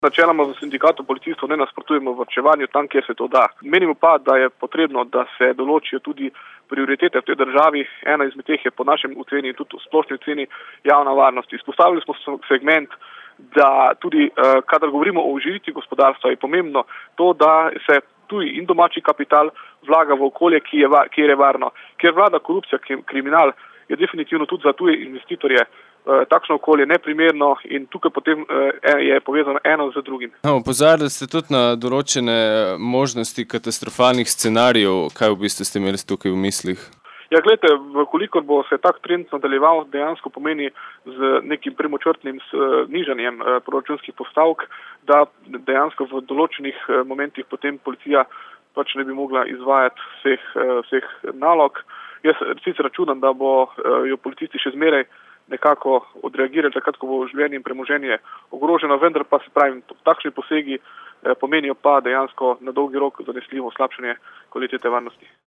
Načeloma v sindikatu policistov ne nasprotujemo varčevanju tam, kjer se to da. Menimo pa, da je potrebno, da se določijo tudi prioritete v tej državi. Ena izmed teh je po našem oceni in tudi v splošni oceni javna varnost. Izpostavili smo segment, da tudi kadar govorimo o oživitvi gospodarstva, je pomembno to, da se tuji in domači kapital vlaga v okolje, kjer je varno. Kjer vlada korupcija, kriminal, je definitivno tudi za tuje investitorje takšno okolje neprimerno in tukaj potem je povezano eno z drugim. Opozarjali ste tudi na določene možnosti katastrofalnih scenarijev. Kaj v bistvu ste imeli tukaj v mislih? Ja, gledajte, kolikor bo se tak trend nadaljeval, dejansko pomeni z nekim premočrtnim nižanjem proračunskih postavk, da dejansko v določenih momentih potem policija pač ne bi mogla izvajati vseh nalog. Jaz sicer računam, da bo jo policisti še zmeraj nekako odreagirali, takrat, ko bo življenje in premoženje ogroženo, vendar pa se pravim, takšni posegi pomenijo pa dejansko na dolgi rok zanesljivo slabšanje kvalitete varnosti.